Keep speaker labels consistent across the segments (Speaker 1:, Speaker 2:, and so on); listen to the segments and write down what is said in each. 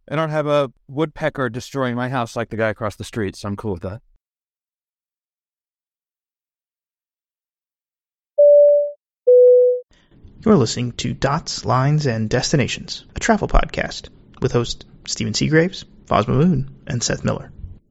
Speaker 1: I don't have a woodpecker destroying my house like the guy across the street, so I'm cool with that.
Speaker 2: You're listening to Dots, Lines, and Destinations, a travel podcast with hosts Stephen Seagraves, Fosma Moon, and Seth Miller.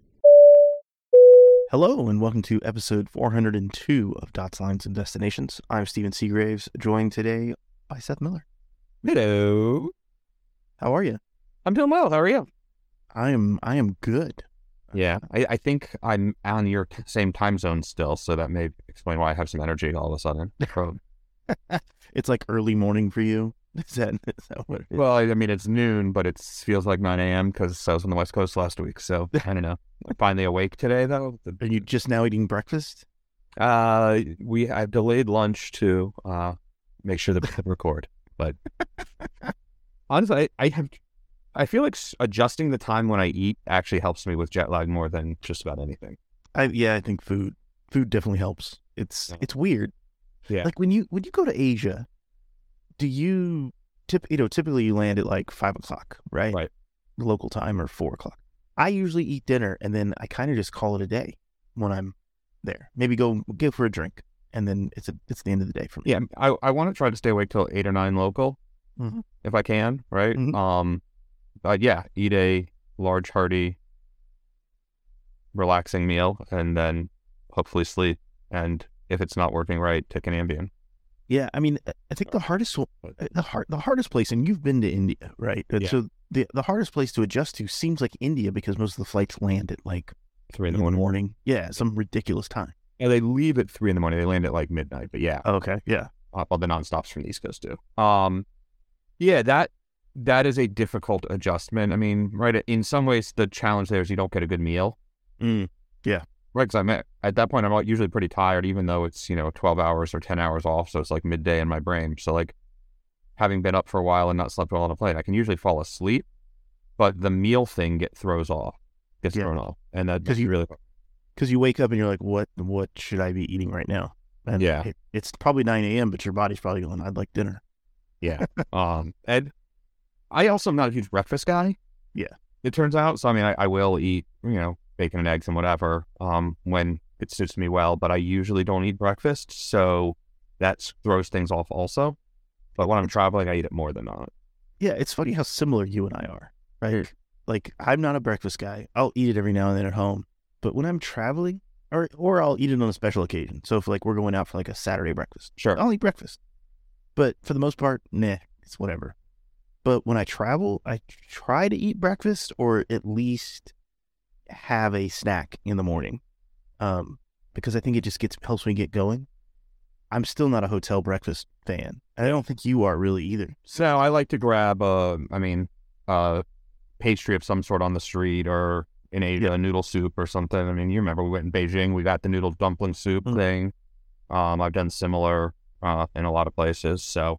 Speaker 3: Hello, and welcome to episode 402 of Dots, Lines, and Destinations. I'm Stephen Seagraves, joined today by Seth Miller.
Speaker 1: Hello.
Speaker 3: How are you?
Speaker 1: I'm doing well. How are you?
Speaker 3: I am good.
Speaker 1: Yeah, I think I'm on your same time zone still, so that may explain why I have some energy all of a sudden.
Speaker 3: It's like early morning for you. Is that what it is?
Speaker 1: Well, I mean, it's noon, but it feels like 9 a.m. because I was on the West Coast last week, so I don't know. I'm finally awake today, though.
Speaker 3: Are you just now eating breakfast?
Speaker 1: I've delayed lunch to make sure that we can record, but honestly, I feel like adjusting the time when I eat actually helps me with jet lag more than just about anything.
Speaker 3: I think food definitely helps. It's weird.
Speaker 1: Yeah.
Speaker 3: Like when you go to Asia, do you typically you land at like 5 o'clock, right?
Speaker 1: Right.
Speaker 3: Local time, or 4 o'clock. I usually eat dinner and then I kind of just call it a day when I'm there. Maybe go for a drink, and then it's the end of the day for me.
Speaker 1: Yeah, I want to try to stay awake till 8 or 9 local, if I can, right?
Speaker 3: Mm-hmm.
Speaker 1: But yeah, eat a large, hearty, relaxing meal, and then hopefully sleep. And if it's not working right, take an Ambien.
Speaker 3: Yeah, I mean, I think the hardest place, and you've been to India, right?
Speaker 1: Yeah.
Speaker 3: So the hardest place to adjust to seems like India, because most of the flights land at like
Speaker 1: 3 in
Speaker 3: the
Speaker 1: the
Speaker 3: morning. Yeah, some ridiculous time.
Speaker 1: Yeah, they leave at 3 in the morning. They land at like midnight, but yeah.
Speaker 3: Okay, yeah.
Speaker 1: All the nonstops from the East Coast too. Yeah, that is a difficult adjustment. I mean, right, in some ways, the challenge there is you don't get a good meal.
Speaker 3: Yeah.
Speaker 1: Right, because at that point, I'm usually pretty tired, even though it's, 12 hours or 10 hours off, so it's like midday in my brain. So, like, having been up for a while and not slept well on a plane, I can usually fall asleep, but the meal thing gets thrown off. And that's really...
Speaker 3: Because you wake up and you're like, what should I be eating right now? And it's probably 9 a.m., but your body's probably going, I'd like dinner.
Speaker 1: Yeah. And I also am not a huge breakfast guy.
Speaker 3: Yeah.
Speaker 1: It turns out. So, I mean, I will eat, bacon and eggs and whatever, when it suits me well, but I usually don't eat breakfast, so that throws things off also. But when I'm traveling, I eat it more than not.
Speaker 3: Yeah, it's funny how similar you and I are, right? Like, I'm not a breakfast guy. I'll eat it every now and then at home, but when I'm traveling, or I'll eat it on a special occasion. So if like we're going out for like a Saturday breakfast,
Speaker 1: sure,
Speaker 3: I'll eat breakfast. But for the most part, it's whatever. But when I travel, I try to eat breakfast, or at least have a snack in the morning, because I think it just helps me get going. I'm still not a hotel breakfast fan. I don't think you are really either.
Speaker 1: So I like to grab pastry of some sort on the street, or in a noodle soup or something. I mean, you remember we went in Beijing, we got the noodle dumpling soup thing. I've done similar in a lot of places. So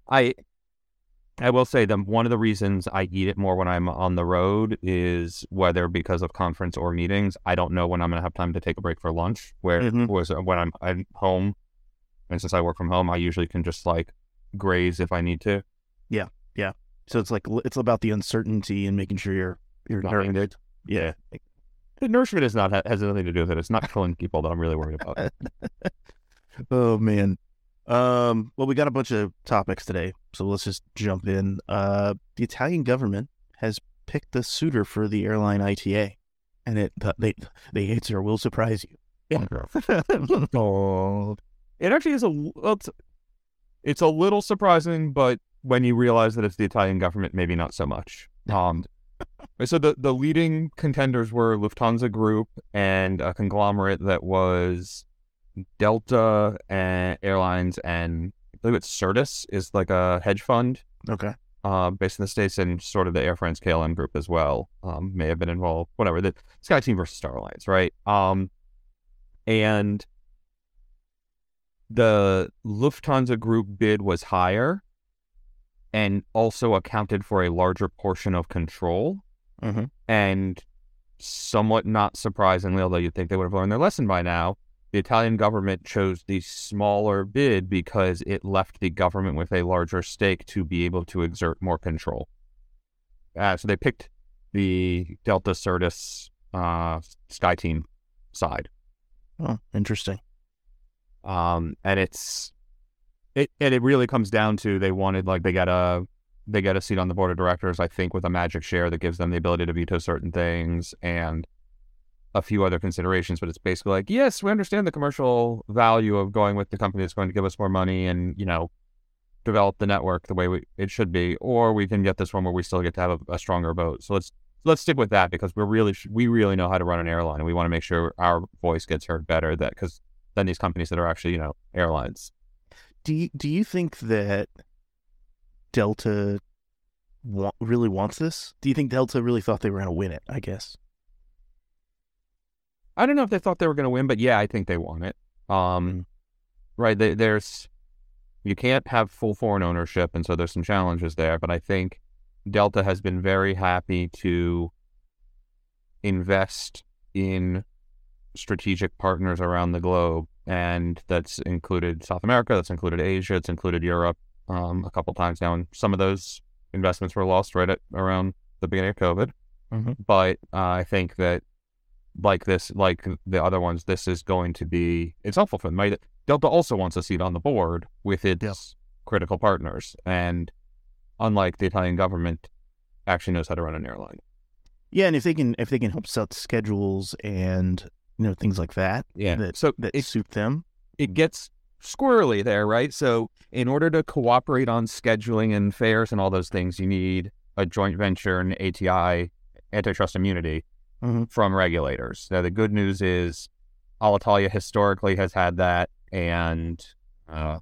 Speaker 1: I will say that one of the reasons I eat it more when I'm on the road is whether because of conference or meetings, I don't know when I'm going to have time to take a break for lunch, when I'm home. And since I work from home, I usually can just like graze if I need to.
Speaker 3: Yeah. Yeah. So it's like, it's about the uncertainty and making sure you're nourished.
Speaker 1: Yeah. The nourishment has nothing to do with it. It's not killing people that I'm really worried about.
Speaker 3: Oh man. Well, we got a bunch of topics today, so let's just jump in. The Italian government has picked the suitor for the airline ITA, and the answer will surprise you.
Speaker 1: Yeah. It actually is it's a little surprising, but when you realize that it's the Italian government, maybe not so much. So the leading contenders were Lufthansa Group and a conglomerate that was Delta Airlines, and I believe it's Certus is like a hedge fund.
Speaker 3: Okay.
Speaker 1: Based in the States, and sort of the Air France KLM group as well. May have been involved. Whatever. The SkyTeam versus Star Alliance, right? And the Lufthansa Group bid was higher, and also accounted for a larger portion of control. And somewhat not surprisingly, although you'd think they would have learned their lesson by now, the Italian government chose the smaller bid because it left the government with a larger stake to be able to exert more control. So they picked the Delta Certus SkyTeam side.
Speaker 3: Oh, interesting.
Speaker 1: And it really comes down to they wanted, like, they get a seat on the board of directors, I think, with a magic share that gives them the ability to veto certain things and a few other considerations. But it's basically like, yes, we understand the commercial value of going with the company that's going to give us more money and, you know, develop the network the way it should be, or we can get this one where we still get to have a stronger vote. So let's stick with that, because we really know how to run an airline, and we want to make sure our voice gets heard better than these companies that are actually, you know, airlines.
Speaker 3: Do you think that Delta really wants this? Do you think Delta really thought they were going to win it, I guess?
Speaker 1: I don't know if they thought they were going to win, but yeah, I think they want it. Right, you can't have full foreign ownership, and so there's some challenges there. But I think Delta has been very happy to invest in strategic partners around the globe, and that's included South America, that's included Asia, it's included Europe a couple times now, and some of those investments were lost right at around the beginning of COVID.
Speaker 3: Mm-hmm.
Speaker 1: But I think that, like the other ones, this is going to be, it's helpful for them. Right? Delta also wants a seat on the board with its critical partners, and unlike the Italian government, actually knows how to run an airline.
Speaker 3: Yeah, and if they can help set schedules and, you know, things like that, that suit them,
Speaker 1: it gets squirrely there, right? So in order to cooperate on scheduling and fares and all those things, you need a joint venture and ATI, antitrust immunity, from regulators. Now, the good news is Alitalia historically has had that, and I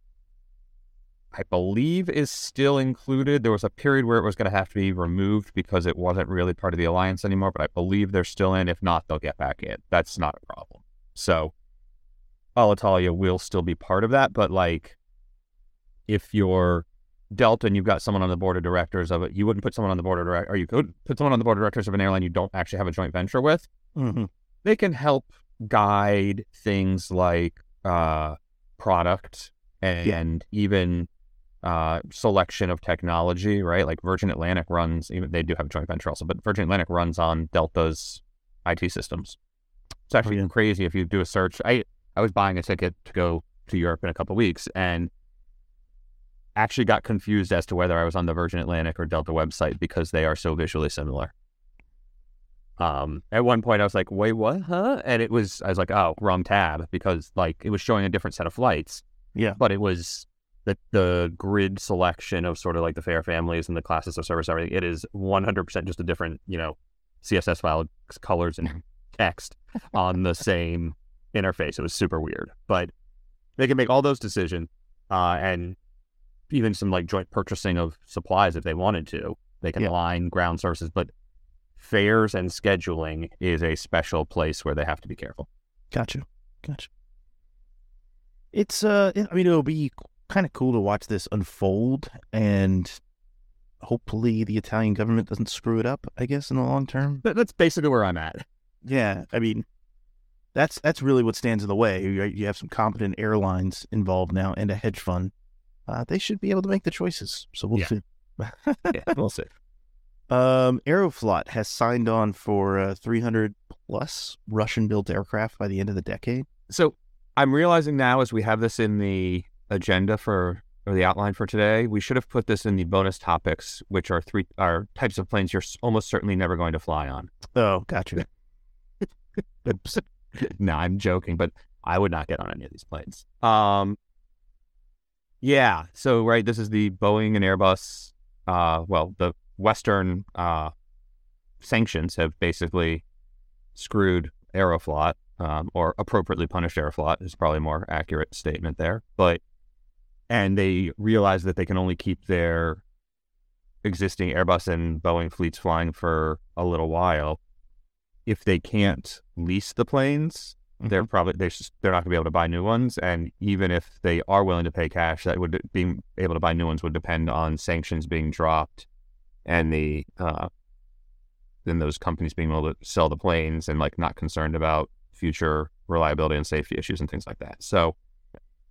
Speaker 1: believe is still included. There was a period where it was going to have to be removed because it wasn't really part of the alliance anymore, but I believe they're still in. If not, they'll get back in. That's not a problem. So Alitalia will still be part of that, but like, if you're Delta and you've got someone on the board of directors of it, you wouldn't put someone on the board of directors, or you could put someone on the board of directors of an airline you don't actually have a joint venture with.
Speaker 3: Mm-hmm.
Speaker 1: They can help guide things like product and even selection of technology, right? Like Virgin Atlantic runs, even they do have a joint venture also, but Virgin Atlantic runs on Delta's IT systems. It's actually crazy if you do a search. I was buying a ticket to go to Europe in a couple of weeks and actually got confused as to whether I was on the Virgin Atlantic or Delta website because they are so visually similar. At one point I was like, wait, what? Huh? And I was like, oh, wrong tab, because like it was showing a different set of flights.
Speaker 3: Yeah.
Speaker 1: But it was the grid selection of sort of like the fare families and the classes of service, everything. It is 100% just a different, you know, CSS file colors and text on the same interface. It was super weird, but they can make all those decisions, and even some like joint purchasing of supplies if they wanted to. They can align ground services, but fares and scheduling is a special place where they have to be careful.
Speaker 3: Gotcha. It's I mean, it'll be kind of cool to watch this unfold, and hopefully the Italian government doesn't screw it up, I guess, in the long term.
Speaker 1: That's basically where I'm at.
Speaker 3: Yeah, I mean, that's really what stands in the way. You have some competent airlines involved now and a hedge fund. They should be able to make the choices. So we'll see.
Speaker 1: We'll see.
Speaker 3: Aeroflot has signed on for 300 plus Russian-built aircraft by the end of the decade.
Speaker 1: So I'm realizing now, as we have this in the agenda or the outline for today, we should have put this in the bonus topics, which are types of planes you're almost certainly never going to fly on.
Speaker 3: Oh, gotcha.
Speaker 1: No, I'm joking, but I would not get on any of these planes. Yeah. So, right, this is the Boeing and Airbus. The Western sanctions have basically screwed Aeroflot, or appropriately punished Aeroflot is probably a more accurate statement there. And they realize that they can only keep their existing Airbus and Boeing fleets flying for a little while. If they can't lease the planes, they're not going to be able to buy new ones. And even if they are willing to pay cash, that would being able to buy new ones would depend on sanctions being dropped and then those companies being able to sell the planes and like not concerned about future reliability and safety issues and things like that. So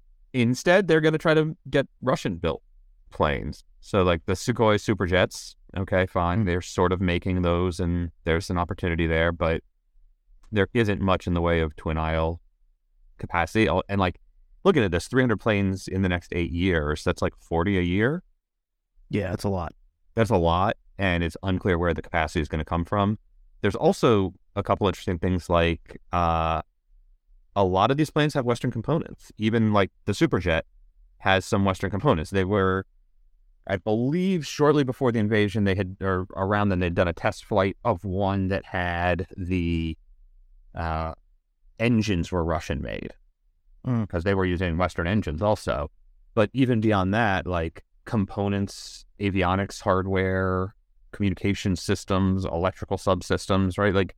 Speaker 1: instead, they're going to try to get Russian-built planes. So like the Sukhoi Superjets Okay, fine. They're sort of making those, and there's an opportunity there, but there isn't much in the way of twin aisle capacity. And like, looking at this, 300 planes in the next 8 years, that's like 40 a year.
Speaker 3: Yeah, it's a lot.
Speaker 1: That's a lot, and it's unclear where the capacity is going to come from. There's also a couple interesting things like a lot of these planes have Western components. Even like the Superjet has some Western components. They were, I believe, shortly before the invasion, or around then, they'd done a test flight of one that had the engines were Russian made because they were using Western engines also. But even beyond that, like components, avionics, hardware, communication systems, electrical subsystems, right? Like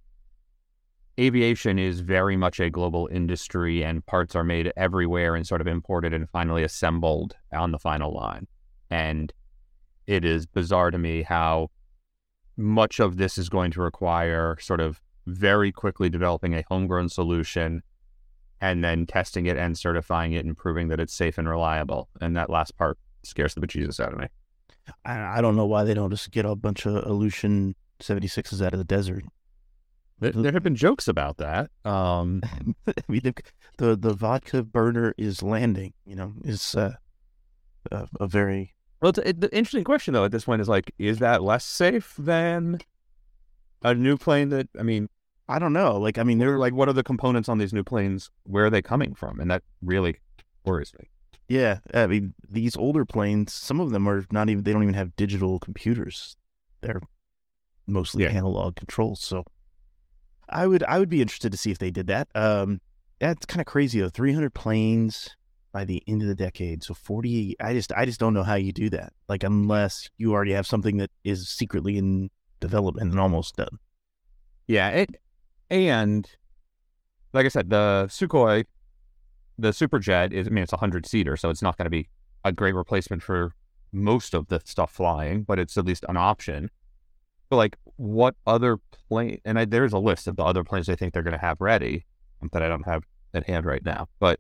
Speaker 1: aviation is very much a global industry, and parts are made everywhere and sort of imported and finally assembled on the final line. And it is bizarre to me how much of this is going to require sort of very quickly developing a homegrown solution and then testing it and certifying it and proving that it's safe and reliable. And that last part scares the bejesus out of me.
Speaker 3: I don't know why they don't just get a bunch of Ilyushin 76s out of the desert.
Speaker 1: There have been jokes about that.
Speaker 3: I mean, the vodka burner is landing, is a very...
Speaker 1: Well, the interesting question, though, at this point is like, is that less safe than a new plane that, I mean...
Speaker 3: I don't know. Like, I mean,
Speaker 1: they're like, what are the components on these new planes? Where are they coming from? And that really worries me.
Speaker 3: Yeah. I mean, these older planes, some of them are not even, they don't even have digital computers. They're mostly analog controls. So I would be interested to see if they did that. That's kind of crazy, though. 300 planes by the end of the decade. So 40, I just don't know how you do that. Like, unless you already have something that is secretly in development and almost done.
Speaker 1: Yeah. And like I said, the Sukhoi, the Superjet is, I mean, it's a 100-seater, so it's not going to be a great replacement for most of the stuff flying, but it's at least an option. But like, what other plane? And there's a list of the other planes I think they're going to have ready that I don't have at hand right now. But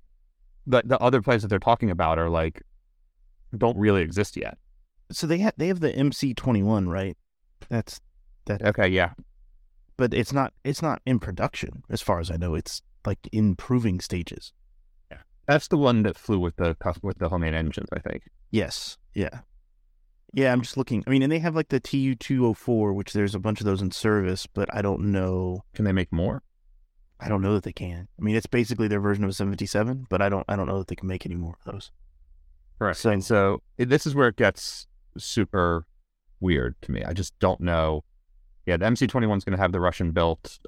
Speaker 1: the other planes that they're talking about are like, don't really exist yet.
Speaker 3: So they have the MC-21, right? That's that.
Speaker 1: Okay, yeah.
Speaker 3: But it's not in production, as far as I know. It's like in proving stages.
Speaker 1: Yeah, that's the one that flew with the homemade engines, I think.
Speaker 3: Yes, yeah. I'm just looking. I mean, and they have like the Tu-204, which there's a bunch of those in service, but I don't know.
Speaker 1: Can they make more?
Speaker 3: I don't know that they can. I mean, it's basically their version of a 757, but I don't know that they can make any more of those.
Speaker 1: Right. So this is where it gets super weird to me. I just don't know. Yeah, the MC-21 is going to have the Russian-built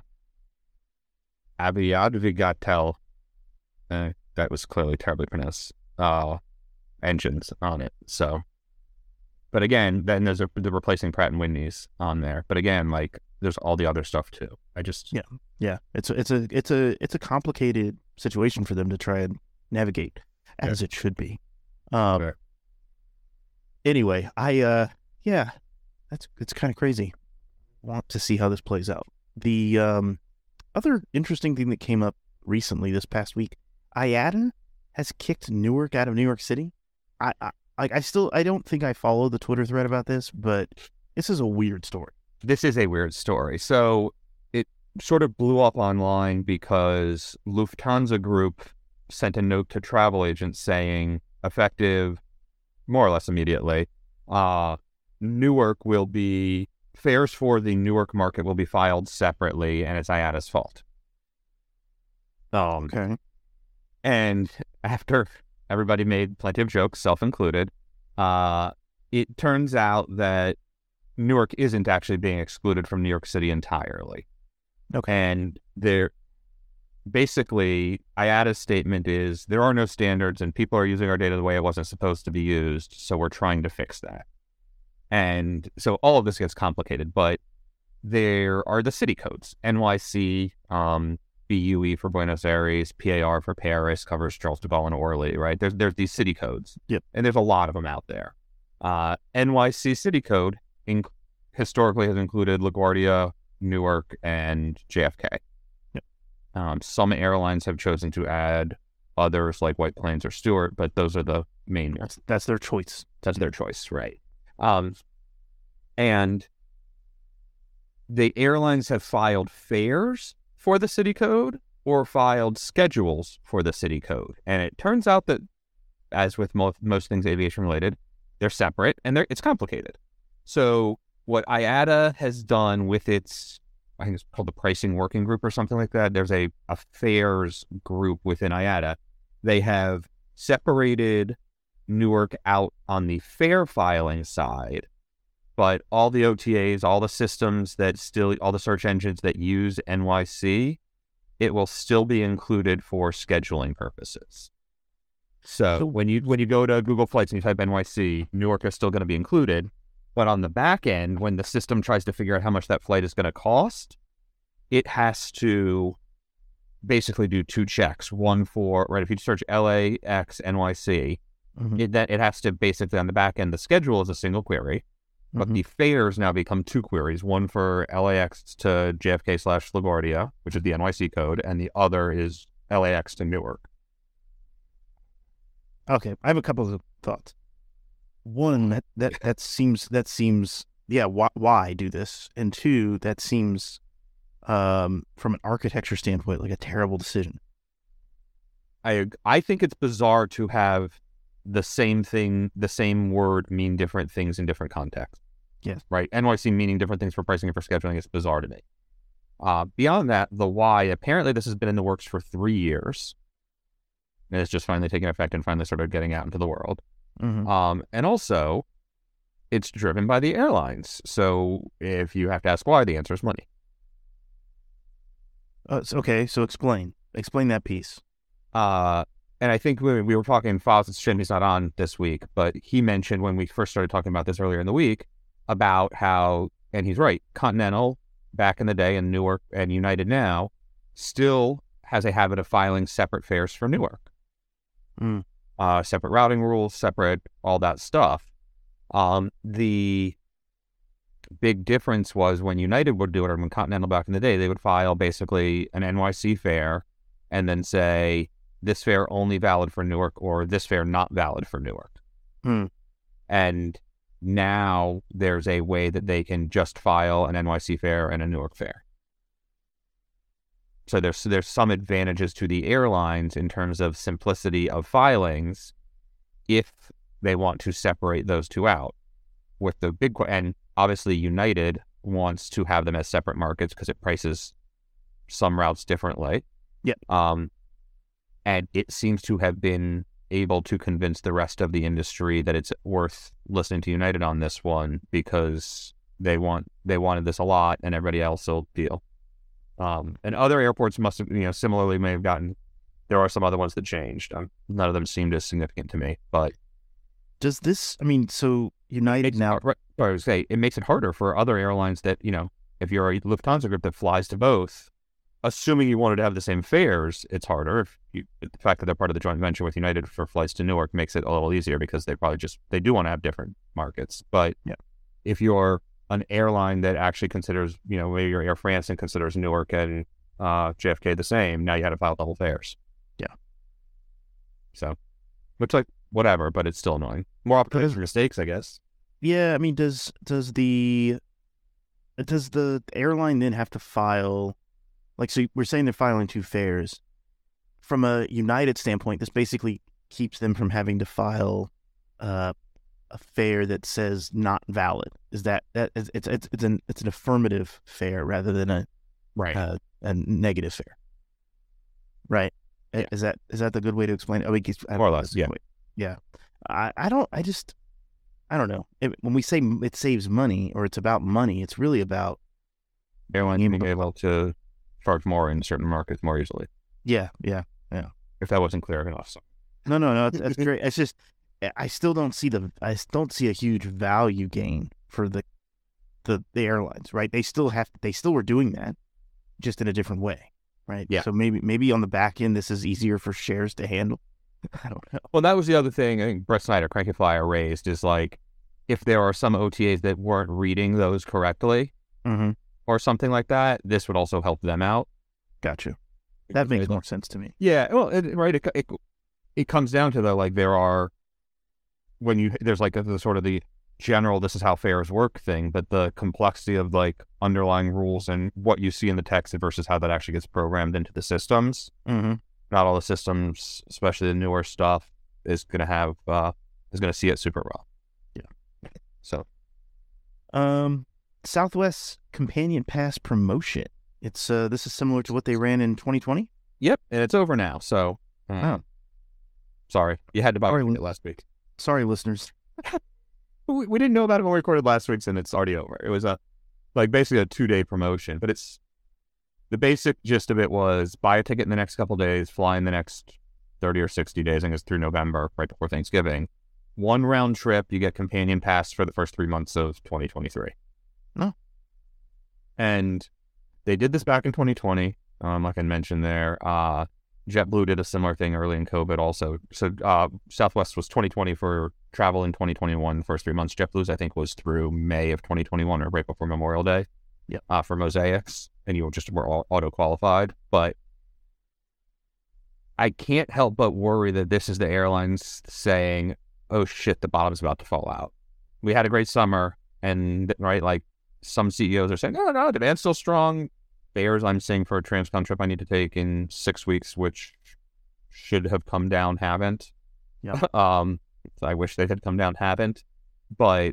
Speaker 1: Aviadvigatel, that was clearly terribly pronounced, engines on it. So, but again, then there's the replacing Pratt & Whitney's on there. But again, like, there's all the other stuff too.
Speaker 3: Yeah. It's a complicated situation for them to try and navigate, as it should be. Anyway, it's kind of crazy. Want to see how this plays out. The other interesting thing that came up recently this past week, IATA has kicked Newark out of New York City. I don't think I follow the Twitter thread about this, but this is a weird story.
Speaker 1: This is a weird story. So it sort of blew up online because Lufthansa Group sent a note to travel agents saying, effective more or less immediately, Newark will be... fares for the Newark market will be filed separately, and it's IATA's fault.
Speaker 3: Okay.
Speaker 1: And after everybody made plenty of jokes, self included, it turns out that Newark isn't actually being excluded from New York City entirely.
Speaker 3: Okay.
Speaker 1: And basically, IATA's statement is, there are no standards and people are using our data the way it wasn't supposed to be used, so we're trying to fix that. And so all of this gets complicated, but there are the city codes. NYC, BUE for Buenos Aires, PAR for Paris, covers Charles de Gaulle and Orly, right? There's these city codes.
Speaker 3: Yep.
Speaker 1: And there's a lot of them out there. NYC city code historically has included LaGuardia, Newark, and JFK.
Speaker 3: Yep.
Speaker 1: Some airlines have chosen to add others like White Plains or Stewart, but those are the main ones.
Speaker 3: That's their choice.
Speaker 1: That's their choice, right? And the airlines have filed fares for the city code or filed schedules for the city code. And it turns out that, as with most things aviation related, they're separate and it's complicated. So what IATA has done with its, I think it's called the Pricing Working Group or something like that. There's a fares group within IATA. They have separated Newark out on the fare filing side, but all the OTAs, all the systems all the search engines that use NYC, it will still be included for scheduling purposes. So when you go to Google Flights and you type NYC, Newark is still going to be included. But on the back end, when the system tries to figure out how much that flight is going to cost, it has to basically do two checks. One for, right, if you search LAX NYC, it has to basically, on the back end, the schedule is a single query, but the fares now become two queries. One for LAX to JFK/LaGuardia, which is the NYC code, and the other is LAX to Newark.
Speaker 3: Okay, I have a couple of thoughts. One, that seems yeah, why do this? And two, that seems from an architecture standpoint like a terrible decision.
Speaker 1: I think it's bizarre to have the same thing, the same word mean different things in different contexts.
Speaker 3: Yes.
Speaker 1: Right. NYC meaning different things for pricing and for scheduling is bizarre to me. Beyond that, the why, apparently this has been in the works for 3 years. And it's just finally taking effect and finally started getting out into the world. And also, it's driven by the airlines. So if you have to ask why, the answer is money.
Speaker 3: Okay, so explain that piece.
Speaker 1: And I think we were talking, Foz, it's a shame he's not on this week, but he mentioned when we first started talking about this earlier in the week about how, and he's right, Continental back in the day and Newark and United now still has a habit of filing separate fares for Newark. Separate routing rules, separate all that stuff. The big difference was when United would do it, or when Continental back in the day, they would file basically an NYC fare and then say, this fare only valid for Newark or this fare not valid for Newark. And now there's a way that they can just file an NYC fare and a Newark fare. So there's some advantages to the airlines in terms of simplicity of filings if they want to separate those two out. With the big, and obviously United wants to have them as separate markets because it prices some routes differently.
Speaker 3: Yep.
Speaker 1: And it seems to have been able to convince the rest of the industry that it's worth listening to United on this one because they wanted this a lot and everybody else will deal. And other airports must have, similarly may have gotten, there are some other ones that changed. None of them seemed as significant to me, but.
Speaker 3: Does this, so United now.
Speaker 1: I would say it makes it harder for other airlines that, if you're a Lufthansa group that flies to both, assuming you wanted to have the same fares, it's harder. The fact that they're part of the joint venture with United for flights to Newark makes it a little easier because they do want to have different markets. But if you're an airline that actually considers, maybe you're Air France and considers Newark and JFK the same, now you had to file double fares.
Speaker 3: Yeah.
Speaker 1: So, looks like whatever, but it's still annoying. More opportunities for mistakes, I guess.
Speaker 3: Yeah, does the airline then have to file, so we're saying they're filing two fares. From a United standpoint, this basically keeps them from having to file a fare that says not valid. Is that it's an affirmative fare rather than a negative fare, right? Yeah. Is that the good way to explain it?
Speaker 1: More or less, yeah.
Speaker 3: Yeah, I don't know. When we say it saves money or it's about money, it's really about
Speaker 1: airlines being able to charge more in certain markets more easily.
Speaker 3: Yeah.
Speaker 1: If that wasn't clear enough. So.
Speaker 3: No, that's great. It's just I still don't see a huge value gain for the airlines, right? They still were doing that, just in a different way, right?
Speaker 1: Yeah.
Speaker 3: So maybe on the back end, this is easier for shares to handle. I don't know.
Speaker 1: Well, that was the other thing I think Brett Snyder, Cranky Flyer, raised is if there are some OTAs that weren't reading those correctly or something like that, this would also help them out.
Speaker 3: Gotcha. That makes more sense to me.
Speaker 1: Yeah. Well, it comes down to there are, there's the sort of the general this is how fares work thing, but the complexity of like underlying rules and what you see in the text versus how that actually gets programmed into the systems.
Speaker 3: Mm-hmm.
Speaker 1: Not all the systems, especially the newer stuff, is going to see it super well.
Speaker 3: Yeah.
Speaker 1: So,
Speaker 3: Southwest Companion Pass promotion. It's this is similar to what they ran in 2020.
Speaker 1: yep, and it's over now. So, sorry, you had to buy it last week.
Speaker 3: Sorry, listeners.
Speaker 1: We didn't know about it when we recorded last week's, and it's already over. It was basically a 2-day promotion, but the basic gist of it was buy a ticket in the next couple days, fly in the next 30 or 60 days, I guess through November, right before Thanksgiving. 1 round trip, you get Companion Pass for the first 3 months of 2023.
Speaker 3: Oh.
Speaker 1: And they did this back in 2020, like I mentioned there. JetBlue did a similar thing early in COVID also. So Southwest was 2020 for travel in 2021, the first 3 months. JetBlue's, I think, was through May of 2021 or right before Memorial Day.
Speaker 3: Yeah.
Speaker 1: For Mosaics, and you just were auto-qualified. But I can't help but worry that this is the airlines saying, oh shit, the bottom's about to fall out. We had a great summer, and right, like some CEOs are saying, no, demand's still strong. Fares I'm seeing for a transcon trip I need to take in 6 weeks, which should have come down, haven't.
Speaker 3: Yeah.
Speaker 1: I wish they had come down, haven't. But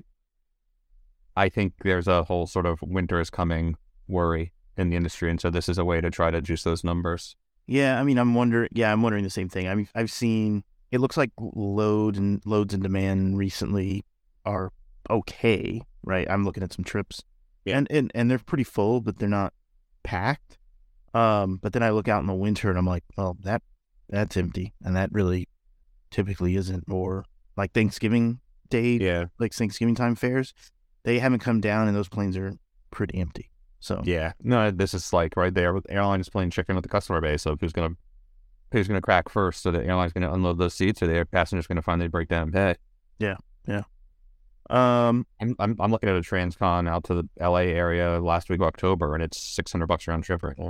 Speaker 1: I think there's a whole sort of winter is coming worry in the industry, and so this is a way to try to juice those numbers.
Speaker 3: Yeah, I mean, I'm wondering the same thing. I mean, I've seen it looks like loads and demand recently are okay, right? I'm looking at some trips, and they're pretty full, but they're not packed. But then I look out in the winter and I'm like, well, that's empty, and that really typically isn't. Or like Thanksgiving Day, like Thanksgiving time fares, they haven't come down, and those planes are pretty empty. So
Speaker 1: no, this is like right there with airline is playing chicken with the customer base. So who's gonna crack first? So the airline's gonna unload those seats, or the air passenger's gonna finally break down and pay.
Speaker 3: Yeah.
Speaker 1: I'm looking at a transcon out to the LA area last week of October, and it's $600 round trip right now,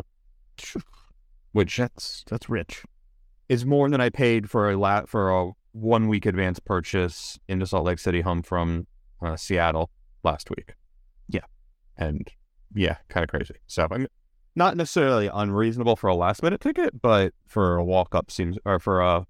Speaker 1: which
Speaker 3: that's rich.
Speaker 1: Is more than I paid for a 1 week advance purchase into Salt Lake City home from Seattle last week.
Speaker 3: Yeah,
Speaker 1: and kind of crazy. So I'm not necessarily unreasonable for a last minute ticket, but for a walk up seems, or for a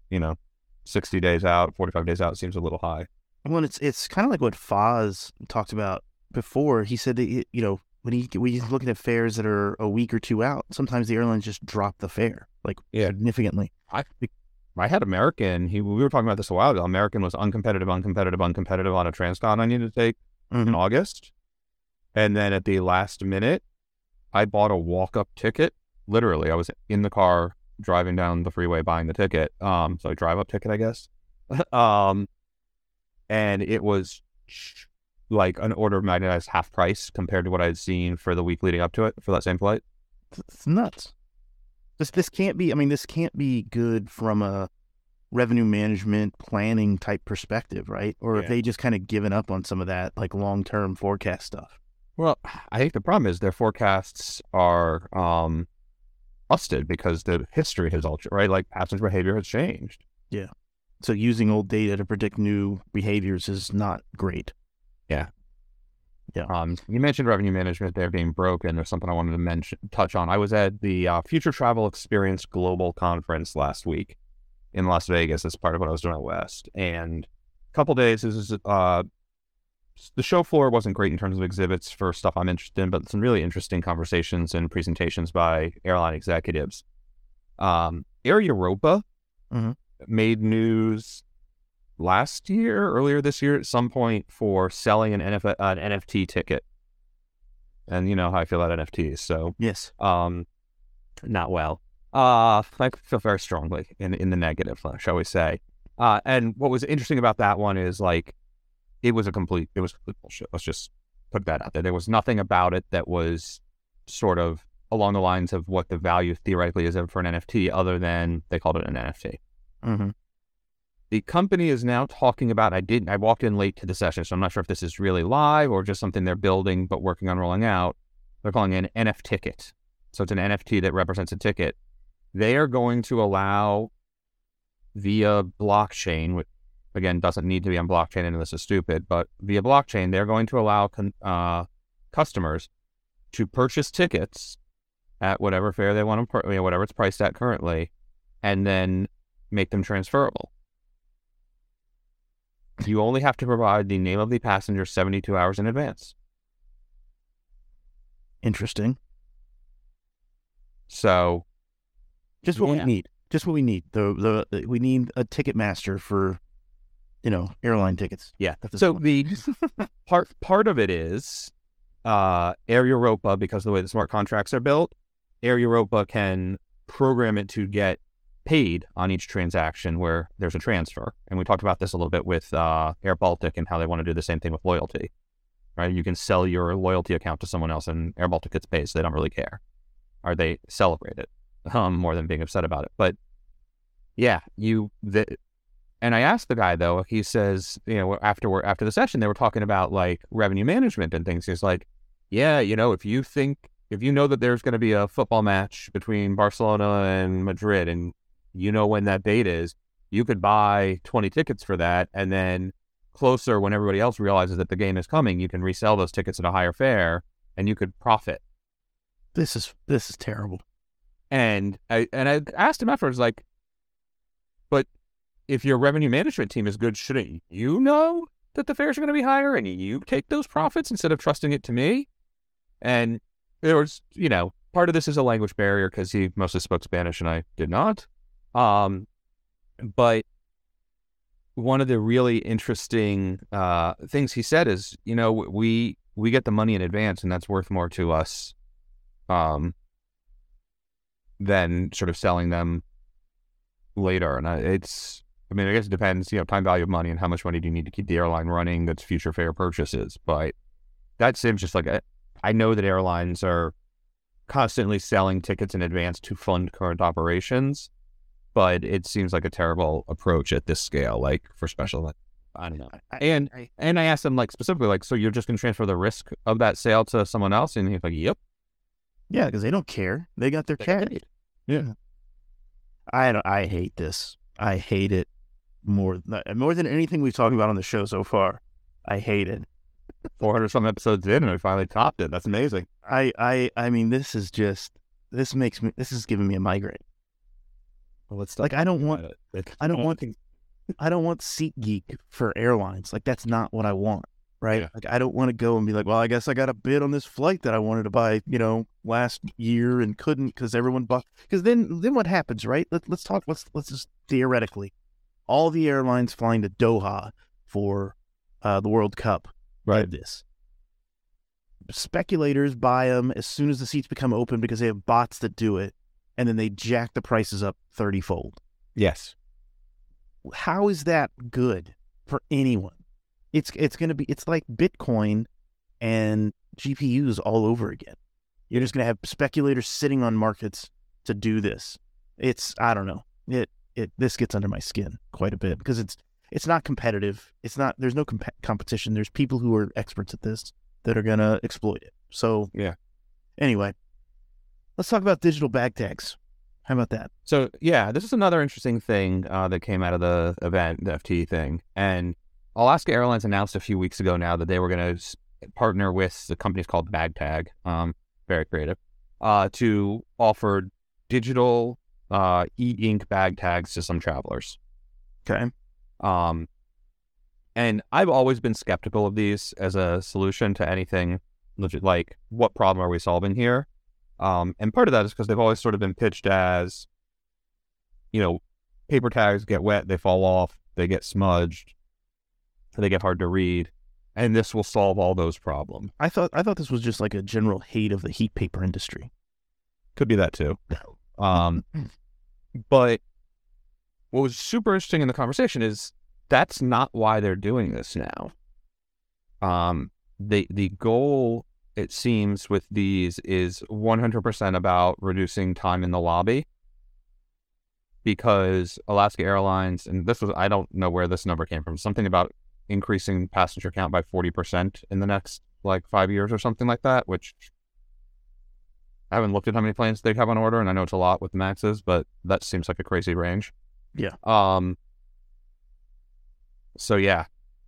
Speaker 1: 60 days out, 45 days out seems a little high.
Speaker 3: Well, it's kind of like what Foz talked about before. He said that, when he's looking at fares that are a week or two out, sometimes the airlines just drop the fare, significantly.
Speaker 1: I had American, we were talking about this a while ago. American was uncompetitive on a transcon I needed to take in August. And then at the last minute, I bought a walk-up ticket. Literally, I was in the car driving down the freeway buying the ticket. So a drive-up ticket, I guess. And it was like an order of magnitude half price compared to what I had seen for the week leading up to it for that same flight.
Speaker 3: It's nuts. This can't be. I mean, this can't be good from a revenue management planning type perspective, right? Or if they just kind of given up on some of that like long-term forecast stuff.
Speaker 1: Well, I think the problem is their forecasts are busted because the history has altered, right? Like passenger behavior has changed.
Speaker 3: Yeah. So using old data to predict new behaviors is not great.
Speaker 1: Yeah.
Speaker 3: Yeah.
Speaker 1: You mentioned revenue management there being broken. There's something I wanted to touch on. I was at the Future Travel Experience Global Conference last week in Las Vegas as part of what I was doing at West. And a couple days, the show floor wasn't great in terms of exhibits for stuff I'm interested in, but some really interesting conversations and presentations by airline executives. Air Europa made news earlier this year at some point for selling an NFT ticket. And you know how I feel about NFTs, so
Speaker 3: yes,
Speaker 1: not well. I feel very strongly in the negative, shall we say. And what was interesting about that one is like it was complete bullshit. Let's just put that out there. There was nothing about it that was sort of along the lines of what the value theoretically is for an NFT, other than they called it an NFT. The company is now talking about, I walked in late to the session, so I'm not sure if this is really live or just something they're building but working on rolling out. They're calling it an NF ticket. So it's an NFT that represents a ticket. They are going to allow via blockchain, again, doesn't need to be on blockchain, and this is stupid, but via blockchain, they're going to allow customers to purchase tickets at whatever fare they want to, whatever it's priced at currently, and then make them transferable. You only have to provide the name of the passenger 72 hours in advance.
Speaker 3: Interesting.
Speaker 1: So,
Speaker 3: just what we need. Just what we need. We need a ticket master for, airline tickets.
Speaker 1: Yeah. So the part of it is Air Europa, because of the way the smart contracts are built, Air Europa can program it to get paid on each transaction where there's a transfer. And we talked about this a little bit with Air Baltic and how they want to do the same thing with loyalty, right? You can sell your loyalty account to someone else and Air Baltic gets paid, so they don't really care, or they celebrate it more than being upset about it. But yeah, and I asked the guy, though, he says, after the session, they were talking about like revenue management and things. He's like, yeah, if you know that there's going to be a football match between Barcelona and Madrid, and when that date is, you could buy 20 tickets for that, and then closer, when everybody else realizes that the game is coming, you can resell those tickets at a higher fare, and you could profit.
Speaker 3: This is terrible.
Speaker 1: And I asked him afterwards, like, but if your revenue management team is good, shouldn't you know that the fares are going to be higher, and you take those profits instead of trusting it to me? And there was, part of this is a language barrier because he mostly spoke Spanish and I did not. But one of the really interesting things he said is, we get the money in advance, and that's worth more to us than sort of selling them later. And I guess it depends, time value of money and how much money do you need to keep the airline running that's future fare purchases. But that seems just like I know that airlines are constantly selling tickets in advance to fund current operations, but it seems like a terrible approach at this scale, like for special, I don't know. And I asked him like specifically, like, so you're just going to transfer the risk of that sale to someone else? And he's like, yep.
Speaker 3: Yeah, because they don't care. They got their cash. Yeah. I hate this. I hate it more than anything we've talked about on the show so far. I hate it.
Speaker 1: 400 some episodes in, and we finally topped it. That's amazing.
Speaker 3: I mean, this is giving me a migraine.
Speaker 1: Well, it's
Speaker 3: like I don't want SeatGeek for airlines. Like, that's not what I want, right? Yeah. Like, I don't want to go and be like, well, I guess I got a bid on this flight that I wanted to buy, last year and couldn't because everyone bought. Because then what happens, right? Let's just theoretically, all the airlines flying to Doha for the World Cup, right? This speculators buy them as soon as the seats become open because they have bots that do it, and then they jack the prices up 30-fold.
Speaker 1: Yes.
Speaker 3: How is that good for anyone? It's like Bitcoin and GPUs all over again. You're just going to have speculators sitting on markets to do this. I don't know. This gets under my skin quite a bit because it's not competitive. There's no competition. There's people who are experts at this that are going to exploit it. So,
Speaker 1: yeah.
Speaker 3: Anyway, let's talk about digital bag tags. How about that?
Speaker 1: So, yeah, this is another interesting thing that came out of the event, the FT thing. And Alaska Airlines announced a few weeks ago now that they were going to partner with the company's called BagTag, very creative, to offer digital e-ink bag tags to some travelers.
Speaker 3: Okay.
Speaker 1: And I've always been skeptical of these as a solution to anything legit, like what problem are we solving here? And part of that is because they've always sort of been pitched as, paper tags get wet, they fall off, they get smudged, they get hard to read, and this will solve all those problems.
Speaker 3: I thought this was just like a general hate of the heat paper industry.
Speaker 1: Could be that too. But what was super interesting in the conversation is that's not why they're doing this now. The goal, it seems, with these is 100% about reducing time in the lobby, because Alaska Airlines, and I don't know where this number came from, something about increasing passenger count by 40% in the next 5 years or something like that, which I haven't looked at how many planes they have on order, and I know it's a lot with the MAXs, but that seems like a crazy range.
Speaker 3: Yeah.
Speaker 1: So yeah,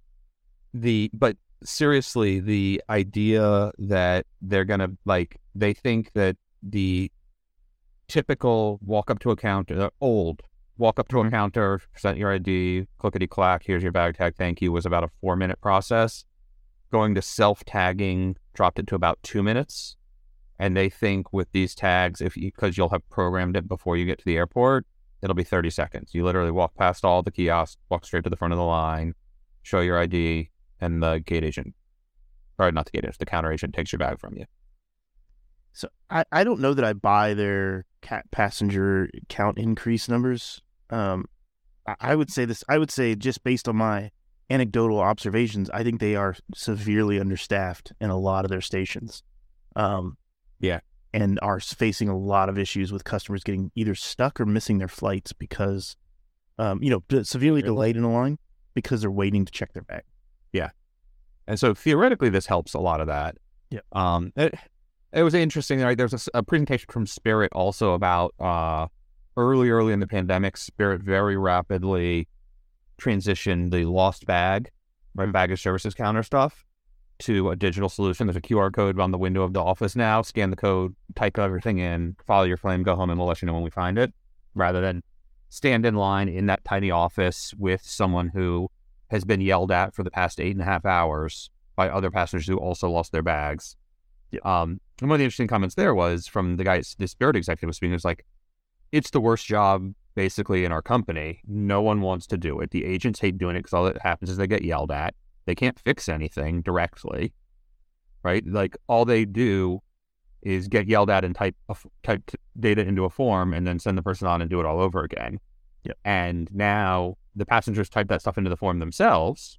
Speaker 1: but seriously, the idea that they're gonna they think that the typical walk up to a counter, walk up to a counter, present your ID, clickety clack, here's your bag tag, thank you, was about a 4-minute process. Going to self-tagging dropped it to about 2 minutes. And they think with these tags, because you'll have programmed it before you get to the airport, it'll be 30 seconds. You literally walk past all the kiosks, walk straight to the front of the line, show your ID, and the gate agent, or not the gate agent, the counter agent takes your bag from you.
Speaker 3: So I don't know that I buy their passenger count increase numbers. I would say this. I would say just based on my anecdotal observations, I think they are severely understaffed in a lot of their stations.
Speaker 1: Yeah.
Speaker 3: And are facing a lot of issues with customers getting either stuck or missing their flights because, severely delayed in a line because they're waiting to check their bag.
Speaker 1: Yeah. And so theoretically, this helps a lot of that.
Speaker 3: Yeah.
Speaker 1: It was interesting, right? There's a presentation from Spirit also about early in the pandemic, Spirit very rapidly transitioned the lost bag, right, baggage services counter stuff, to a digital solution. There's a QR code on the window of the office now. Scan the code, type everything in, follow your claim, go home, and we'll let you know when we find it, rather than stand in line in that tiny office with someone who has been yelled at for the past 8.5 hours by other passengers who also lost their bags.
Speaker 3: Yeah.
Speaker 1: And one of the interesting comments there was from the Spirit executive was speaking. It was like, it's the worst job basically in our company. No one wants to do it. The agents hate doing it because all that happens is they get yelled at. They can't fix anything directly, right? Like all they do is get yelled at and type data into a form and then send the person on and do it all over again.
Speaker 3: Yep.
Speaker 1: And now the passengers type that stuff into the form themselves,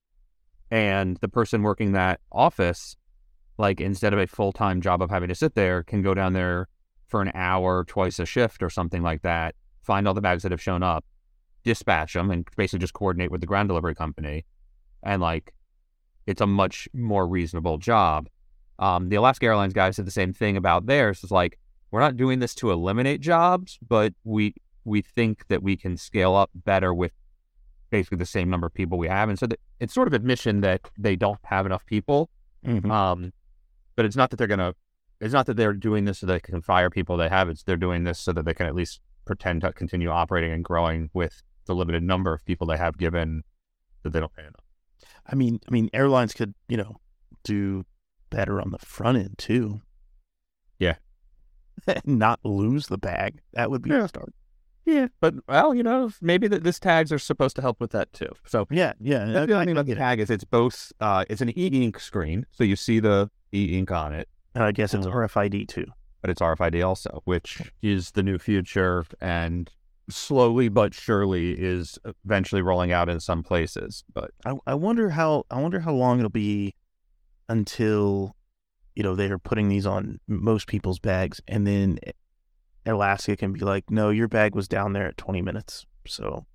Speaker 1: and the person working that office, like instead of a full-time job of having to sit there, can go down there for an hour twice a shift or something like that, find all the bags that have shown up, dispatch them, and basically just coordinate with the ground delivery company. And like, it's a much more reasonable job. The Alaska Airlines guys said the same thing about theirs. It's like, we're not doing this to eliminate jobs, but we think that we can scale up better with basically the same number of people we have. And so it's sort of admission that they don't have enough people.
Speaker 3: Mm-hmm.
Speaker 1: But it's not that they're doing this so they can fire people they have. They're doing this so that they can at least pretend to continue operating and growing with the limited number of people they have, given that they don't pay enough.
Speaker 3: I mean, airlines could, do better on the front end too.
Speaker 1: Yeah.
Speaker 3: Not lose the bag. That would be a start.
Speaker 1: Yeah. But, well, maybe this tags are supposed to help with that too. So
Speaker 3: yeah.
Speaker 1: That's the only thing about the tag is it's both, it's an e-ink screen. So you see the e-ink on it.
Speaker 3: And I guess it's RFID too.
Speaker 1: But it's RFID also, which is the new future and slowly but surely is eventually rolling out in some places. But
Speaker 3: I wonder how long it'll be until they are putting these on most people's bags, and then Alaska can be like, no, your bag was down there at 20 minutes, so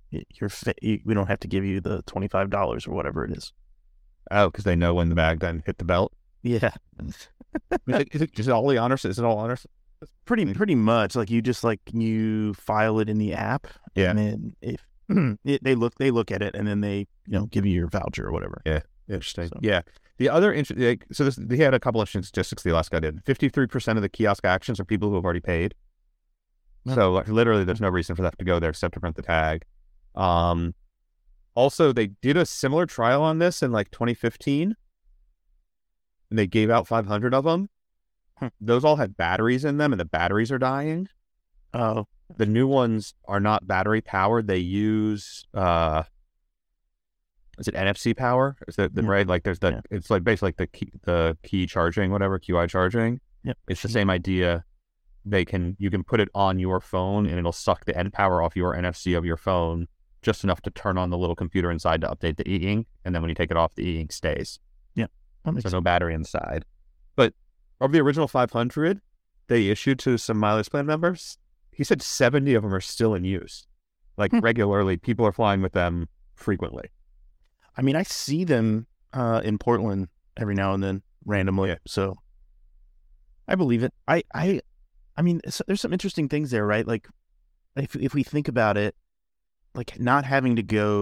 Speaker 3: we don't have to give you the $25 or whatever it is.
Speaker 1: Oh, because they know when the bag then hit the belt.
Speaker 3: Yeah.
Speaker 1: Is it all the honors? Is it all honors?
Speaker 3: Pretty much. Like you file it in the app.
Speaker 1: Yeah.
Speaker 3: And then if they look at it, and then they give you your voucher or whatever.
Speaker 1: Yeah. Interesting. So. Yeah. The other they had a couple of statistics the Alaska did. 53% of the kiosk actions are people who have already paid. Oh. So literally, there's no reason for that to go there except to print the tag. Also, they did a similar trial on this in 2015. And they gave out 500 of them. Those all had batteries in them, and the batteries are dying.
Speaker 3: Oh.
Speaker 1: The new ones are not battery powered. They use is it NFC power? Is that the right? Like there's it's like basically like the key charging, whatever, QI charging.
Speaker 3: Yep.
Speaker 1: It's the same idea. You can put it on your phone and it'll suck the end power off your NFC of your phone just enough to turn on the little computer inside to update the e-ink, and then when you take it off, the e-ink stays.
Speaker 3: Yeah.
Speaker 1: So no battery inside. But of the original 500 they issued to some mileage plan members, he said 70 of them are still in use. Regularly, people are flying with them frequently.
Speaker 3: I mean, I see them in Portland every now and then, randomly.
Speaker 1: Yeah.
Speaker 3: So I believe it. I mean, there's some interesting things there, right? Like, if we think about it, like not having to go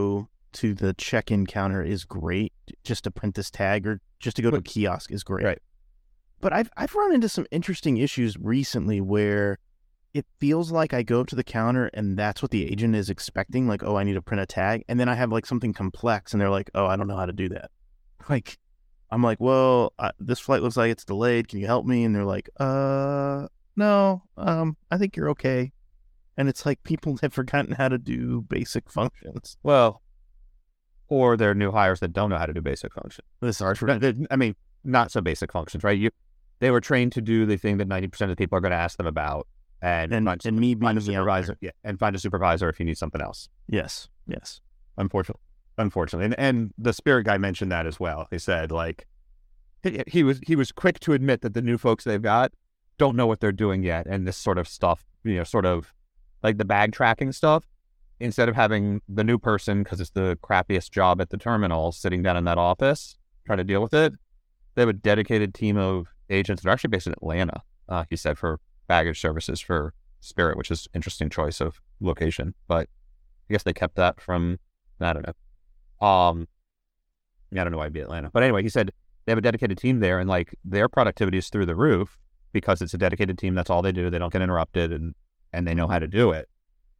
Speaker 3: to the check-in counter is great. Just to print this tag or just to go to a kiosk is great.
Speaker 1: Right.
Speaker 3: But I've run into some interesting issues recently where it feels like I go up to the counter and that's what the agent is expecting. Like, oh, I need to print a tag. And then I have like something complex and they're like, oh, I don't know how to do that. Like, I'm like, well, this flight looks like it's delayed. Can you help me? And they're like, no, I think you're okay. And it's like people have forgotten how to do basic functions.
Speaker 1: Well, or they're new hires that don't know how to do basic functions. I mean, not so basic functions, right? They were trained to do the thing that 90% of the people are going to ask them about, and me being a supervisor, and find a supervisor if you need something else.
Speaker 3: Yes.
Speaker 1: Unfortunately, and the Spirit guy mentioned that as well. He said like he was quick to admit that the new folks they've got don't know what they're doing yet, and this sort of stuff, sort of like the bag tracking stuff. Instead of having the new person, because it's the crappiest job at the terminal, sitting down in that office trying to deal with it, they have a dedicated team of agents that are actually based in Atlanta. He said for baggage services for Spirit, which is an interesting choice of location, but I guess they kept that from, I don't know. I don't know why it'd be Atlanta, but anyway, he said they have a dedicated team there, and like their productivity is through the roof because it's a dedicated team. That's all they do. They don't get interrupted, and they know how to do it.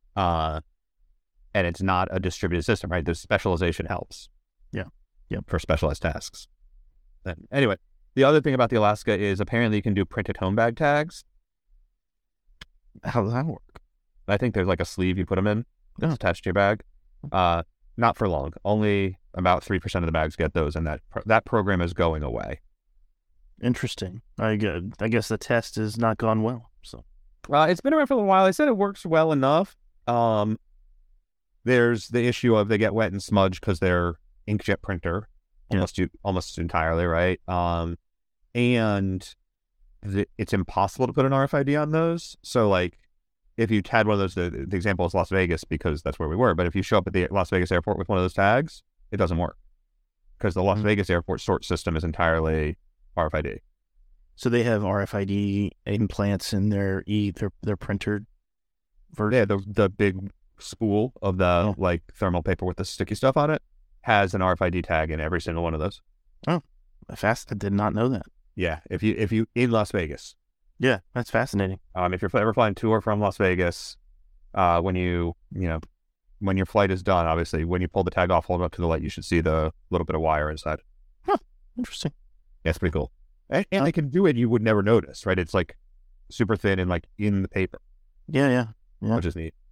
Speaker 1: And it's not a distributed system, right? The specialization helps.
Speaker 3: Yeah.
Speaker 1: For specialized tasks. Then anyway, the other thing about the Alaska is apparently you can do printed home bag tags.
Speaker 3: How does that work?
Speaker 1: I think there's like a sleeve you put them in that's attached to your bag. Not for long. Only about 3% of the bags get those, and that program is going away.
Speaker 3: Interesting. I guess the test has not gone well. So,
Speaker 1: it's been around for a while. I said it works well enough. There's the issue of they get wet and smudge because they're inkjet printer almost entirely, right? And it's impossible to put an RFID on those. So like if you had one of those, the example is Las Vegas because that's where we were. But if you show up at the Las Vegas airport with one of those tags, it doesn't work because the Las Vegas airport sort system is entirely RFID.
Speaker 3: So they have RFID implants in their printer version?
Speaker 1: Yeah, the big spool of the like thermal paper with the sticky stuff on it has an RFID tag in every single one of those.
Speaker 3: Oh, I did not know that.
Speaker 1: Yeah, if you in Las Vegas.
Speaker 3: Yeah, that's fascinating.
Speaker 1: If you're ever flying to or from Las Vegas, when your flight is done, obviously when you pull the tag off, hold it up to the light, you should see the little bit of wire inside.
Speaker 3: Huh, interesting.
Speaker 1: Yeah, it's pretty cool. And they can do it, you would never notice, right? It's like super thin and like in the paper.
Speaker 3: Yeah.
Speaker 1: Which is neat.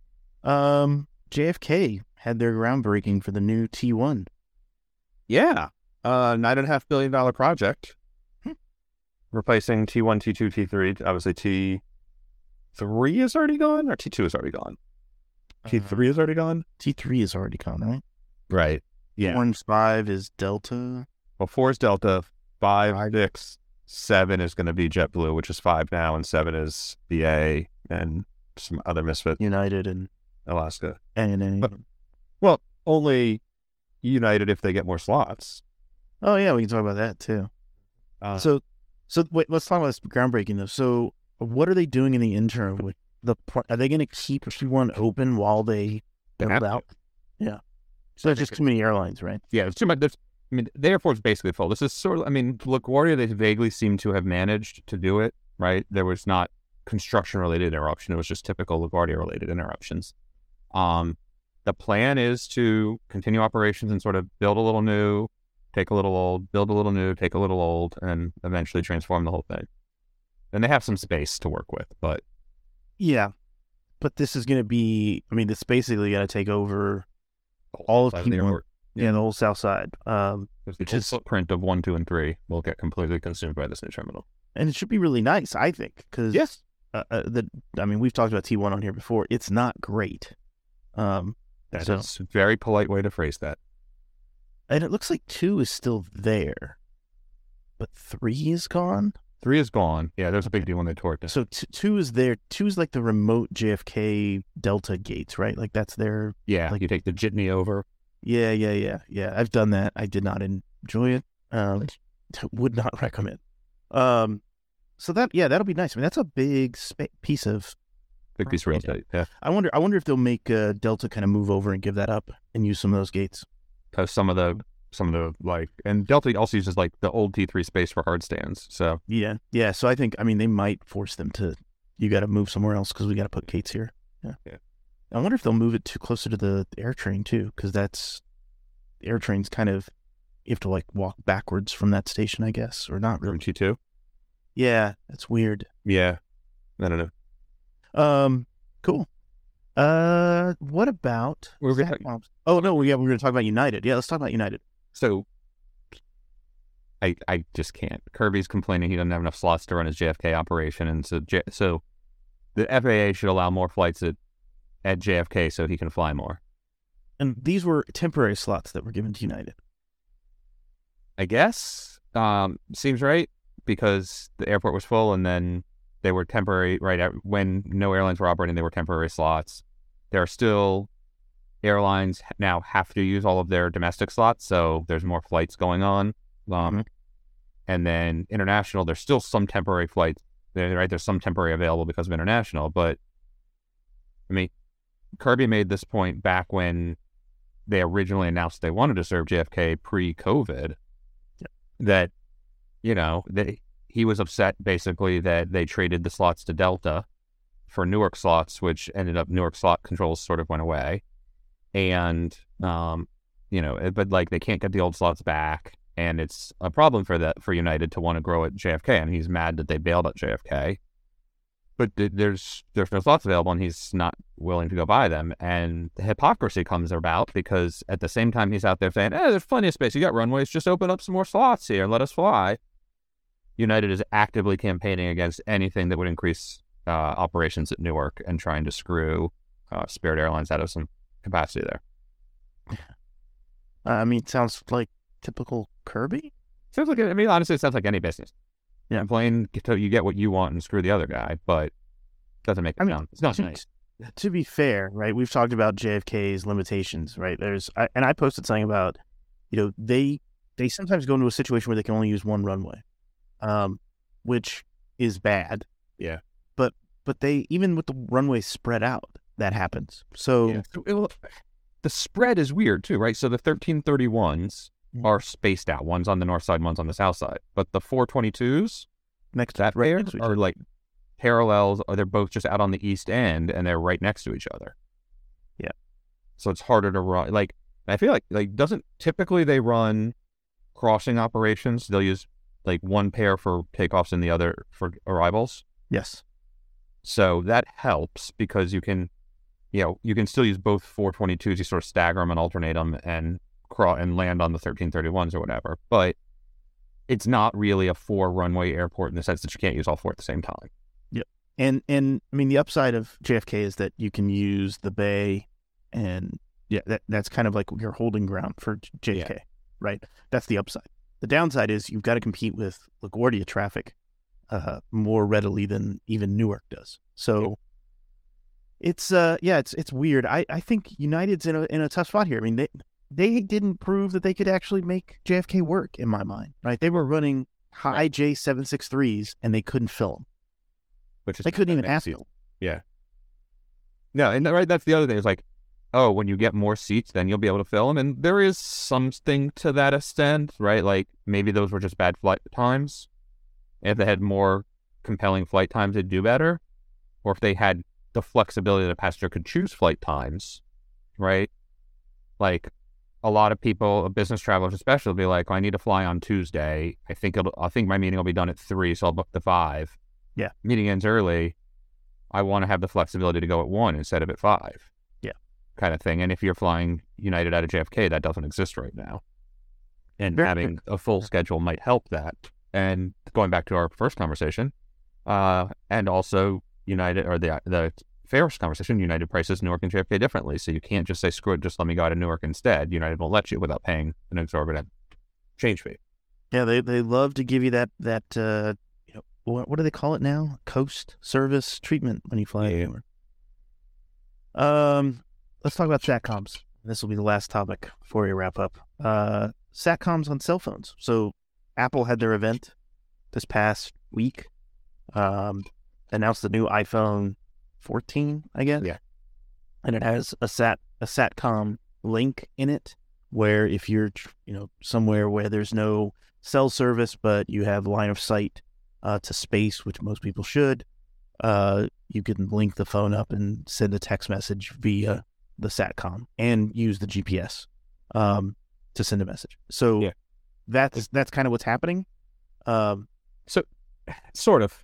Speaker 3: JFK had their groundbreaking for the new T1.
Speaker 1: Yeah. $9.5 billion project. Replacing T1, T2, T3. Obviously T3 is already gone, or T2 is already gone? T3 is already gone?
Speaker 3: T3 is already gone, right?
Speaker 1: Right. Yeah.
Speaker 3: 4 and 5 is Delta.
Speaker 1: Well, 4 is Delta, 5, 6, 7 is going to be JetBlue, which is 5 now, and 7 is BA and some other misfit.
Speaker 3: United and
Speaker 1: Alaska.
Speaker 3: ANA.
Speaker 1: Well, only United if they get more slots.
Speaker 3: Oh, yeah, we can talk about that, too. So wait, let's talk about this groundbreaking, though. So what are they doing in the interim? Are they going to keep T1 open while they build out? Yeah. So there's just too many airlines, right?
Speaker 1: Yeah, it's too much. The airport's basically full. This is sort of, LaGuardia, they vaguely seem to have managed to do it, right? There was not construction-related interruption. It was just typical LaGuardia-related interruptions. The plan is to continue operations and sort of build a little new, take a little old, build a little new, take a little old, and eventually transform the whole thing. And they have some space to work with, but...
Speaker 3: Yeah. But this is going to be, it's basically going to take over all of T1. Yeah, the whole south side.
Speaker 1: Which is footprint of 1, 2, and 3 will get completely consumed by this new terminal.
Speaker 3: And it should be really nice, I think, because
Speaker 1: yes,
Speaker 3: we've talked about T1 on here before. It's not great.
Speaker 1: That's a very polite way to phrase that.
Speaker 3: And it looks like 2 is still there, but 3 is gone.
Speaker 1: 3 is gone. Yeah, there's a big deal when they tore it down.
Speaker 3: So 2 is there. 2 is like the remote JFK Delta gates, right? Like that's their.
Speaker 1: Yeah, like you take the jitney over.
Speaker 3: Yeah. I've done that. I did not enjoy it. Would not recommend. So that'll be nice. That's a big piece of
Speaker 1: big piece of real estate. Yeah,
Speaker 3: I wonder if they'll make Delta kind of move over and give that up and use some of those gates.
Speaker 1: because some of the like, and Delta also uses like the old T3 space for hard stands. So
Speaker 3: Yeah. So I think, they might force them to. You got to move somewhere else because we got to put gates here. Yeah. I wonder if they'll move it too closer to the air train too, because the air train's kind of, you have to like walk backwards from that station, I guess, or not really.
Speaker 1: T2.
Speaker 3: Yeah, that's weird.
Speaker 1: Yeah, I don't know.
Speaker 3: Cool. What about
Speaker 1: We're gonna-
Speaker 3: SATCOMs? Oh no, we're going to talk about United. Yeah, let's talk about United.
Speaker 1: So I just can't. Kirby's complaining he doesn't have enough slots to run his JFK operation, and so the FAA should allow more flights at JFK so he can fly more.
Speaker 3: And these were temporary slots that were given to United.
Speaker 1: I guess seems right, because the airport was full, and then they were temporary. Right when no airlines were operating, they were temporary slots. There are still airlines now have to use all of their domestic slots, so there's more flights going on. And then international, there's still some temporary flights. Right, there's some temporary available because of international, but I mean, Kirby made this point back when they originally announced they wanted to serve JFK pre-COVID. That, he was upset basically that they traded the slots to Delta for Newark slots, which ended up Newark slot controls sort of went away. And, but like they can't get the old slots back. And it's a problem for United to want to grow at JFK. And he's mad that they bailed at JFK. But there's no slots available, and he's not willing to go buy them. And the hypocrisy comes about because at the same time he's out there saying, there's plenty of space. You got runways. Just open up some more slots here and let us fly. United is actively campaigning against anything that would increase operations at Newark and trying to screw Spirit Airlines out of some capacity there.
Speaker 3: It sounds like typical Kirby.
Speaker 1: Honestly, it sounds like any business. Yeah, complain until you get what you want and screw the other guy, but it doesn't make it sound. It's not nice.
Speaker 3: To be fair, right? We've talked about JFK's limitations, right? I posted something about, they sometimes go into a situation where they can only use one runway, which is bad.
Speaker 1: Yeah.
Speaker 3: But they, even with the runway spread out, that happens. So
Speaker 1: the spread is weird too, right? So the 1331s are spaced out. One's on the north side, one's on the south side. But the 422s
Speaker 3: next to
Speaker 1: are like parallels, or they're both just out on the east end, and they're right next to each other.
Speaker 3: Yeah.
Speaker 1: So it's harder to run. Like, I feel like doesn't typically they run crossing operations? They'll use like one pair for takeoffs and the other for arrivals.
Speaker 3: Yes.
Speaker 1: So that helps because you can still use both 422s. You sort of stagger them and alternate them and land on the 1331s or whatever. But it's not really a 4-runway airport in the sense that you can't use all 4 at the same time.
Speaker 3: Yep. And the upside of JFK is that you can use the bay, and that's kind of like your holding ground for JFK, right? That's the upside. The downside is you've got to compete with LaGuardia traffic more readily than even Newark does. So it's weird. I think United's in a tough spot here. I mean, they didn't prove that they could actually make JFK work in my mind, right? They were running high J763s and they couldn't fill them. They couldn't even ask them.
Speaker 1: Yeah. No, and right, that's the other thing. It's like, when you get more seats, then you'll be able to fill them. And there is something to that extent, right? Like maybe those were just bad flight times. If they had more compelling flight times, they'd do better. Or if they had the flexibility that a passenger could choose flight times, right? Like a lot of people, business travelers especially, will be like, I need to fly on Tuesday. I think my meeting will be done at 3, so I'll book the 5.
Speaker 3: Yeah.
Speaker 1: Meeting ends early. I want to have the flexibility to go at 1 instead of at 5.
Speaker 3: Yeah.
Speaker 1: Kind of thing. And if you're flying United out of JFK, that doesn't exist right now. And having a full schedule might help that. And going back to our first conversation, and also United, or the fares conversation, United prices Newark and JFK differently. So you can't just say, screw it, just let me go to Newark instead. United won't let you without paying an exorbitant change fee. Yeah,
Speaker 3: they love to give you that what do they call it now? Coast service treatment when you fly Newark. Let's talk about SATCOMs. This will be the last topic before we wrap up. SATCOMs on cell phones. So Apple had their event this past week, announced the new iPhone 14, I guess.
Speaker 1: Yeah.
Speaker 3: And it has a SATCOM link in it, where if you're somewhere where there's no cell service, but you have line of sight to space, which most people should, you can link the phone up and send a text message via the SATCOM and use the GPS to send a message. So that's kind of what's happening.
Speaker 1: So sort of.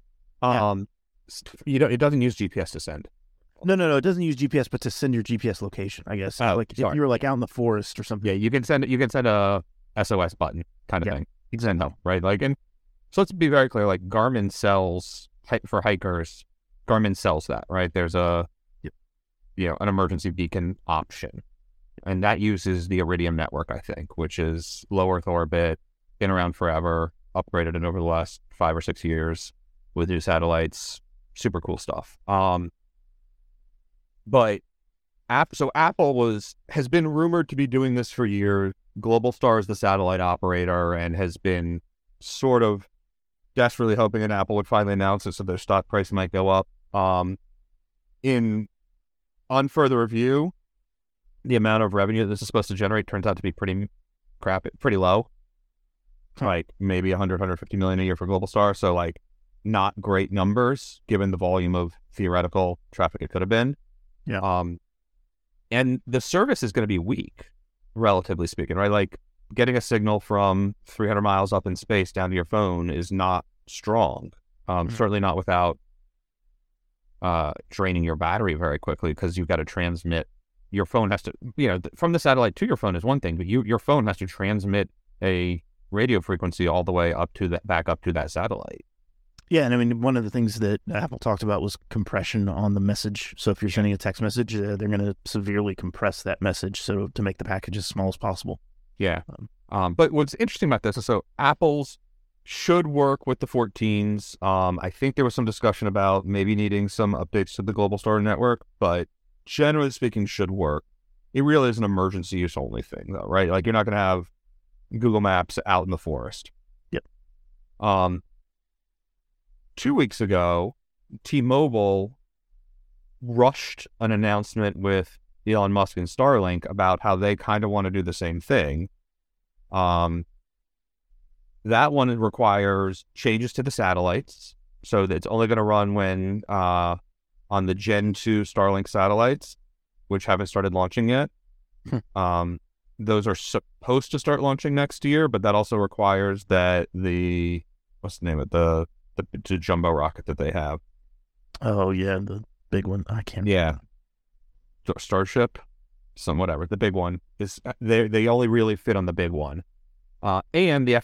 Speaker 1: It doesn't use GPS to send.
Speaker 3: No. It doesn't use GPS, but to send your GPS location, I guess. If you were like out in the forest or something.
Speaker 1: Yeah, you can send a SOS button kind of thing. You can send help, right? Like, and so let's be very clear. Like, Garmin sells for hikers. Garmin sells that, right? There's an emergency beacon option, and that uses the Iridium network, I think, which is low Earth orbit, been around forever, upgraded it over the last 5 or 6 years with new satellites. Super cool stuff. But Apple has been rumored to be doing this for years. Globalstar is the satellite operator and has been sort of desperately hoping that Apple would finally announce it so their stock price might go up. On further review, the amount of revenue that this is supposed to generate turns out to be pretty low. Like maybe 150 million a year for Globalstar. So like not great numbers given the volume of theoretical traffic it could have been.
Speaker 3: Yeah.
Speaker 1: And the service is going to be weak, relatively speaking, right? Like getting a signal from 300 miles up in space down to your phone is not strong. Certainly not without draining your battery very quickly, because you've got to transmit. Your phone has to, from the satellite to your phone is one thing, but your phone has to transmit a radio frequency all the way back up to that satellite.
Speaker 3: Yeah, and I mean, one of the things that Apple talked about was compression on the message. So if you're sending a text message, they're going to severely compress that message to make the package as small as possible.
Speaker 1: Yeah. But what's interesting about this is, so Apple's should work with the 14s. I think there was some discussion about maybe needing some updates to the Globalstar network, but generally speaking, should work. It really is an emergency use only thing, though, right? Like, you're not going to have Google Maps out in the forest.
Speaker 3: Yep.
Speaker 1: 2 weeks ago, T-Mobile rushed an announcement with Elon Musk and Starlink about how they kind of want to do the same thing. That one requires changes to the satellites, so that it's only going to run when on the Gen 2 Starlink satellites, which haven't started launching yet. Those are supposed to start launching next year, but that also requires that what's the name of the jumbo rocket that they have?
Speaker 3: Oh yeah, the big one. I can't.
Speaker 1: Yeah, Starship, whatever. The big one is they only really fit on the big one, and the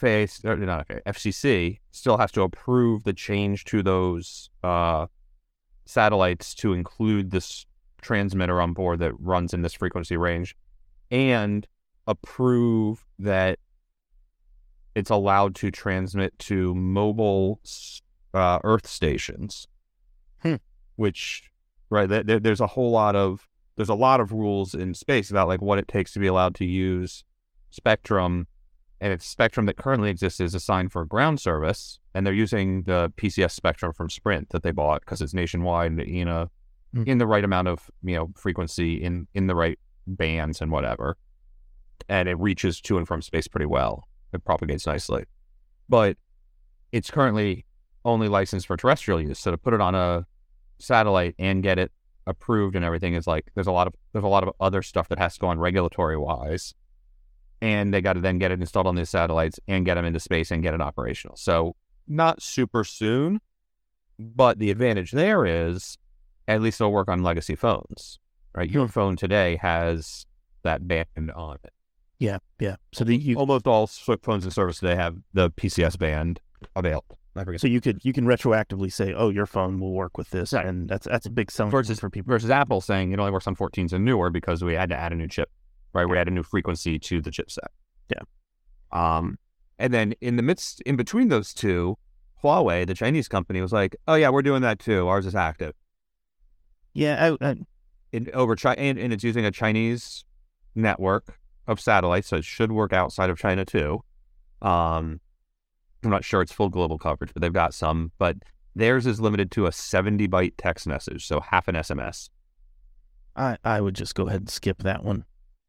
Speaker 1: FCC still has to approve the change to those satellites to include this transmitter on board that runs in this frequency range, and approve that it's allowed to transmit to mobile Earth stations, which, right, there's a lot of rules in space about like what it takes to be allowed to use spectrum, and it's spectrum that currently exists is assigned for ground service, and they're using the PCS spectrum from Sprint that they bought because it's nationwide in the right amount of frequency in the right bands and whatever, and it reaches to and from space pretty well. It propagates nicely, but it's currently only licensed for terrestrial use. So to put it on a satellite and get it approved and everything is like there's a lot of other stuff that has to go on regulatory wise, and they got to then get it installed on these satellites and get them into space and get it operational. So not super soon, but the advantage there is at least it'll work on legacy phones, right? Your phone today has that band on it.
Speaker 3: Yeah. So
Speaker 1: almost all phones in service today have the PCS band available.
Speaker 3: So you can retroactively say, oh, your phone will work with this, and that's a big selling point for people.
Speaker 1: Versus Apple saying it only works on 14s and newer because we had to add a new chip, right? We add a new frequency to the chipset.
Speaker 3: Yeah.
Speaker 1: And then in between those two, Huawei, the Chinese company, was like, oh yeah, we're doing that too. Ours is active.
Speaker 3: Yeah.
Speaker 1: And it's using a Chinese network of satellites, so it should work outside of China too. I'm not sure it's full global coverage, but they've got some. But Theirs is limited to a 70-byte text message, so half an SMS.
Speaker 3: I would just go ahead and skip that one.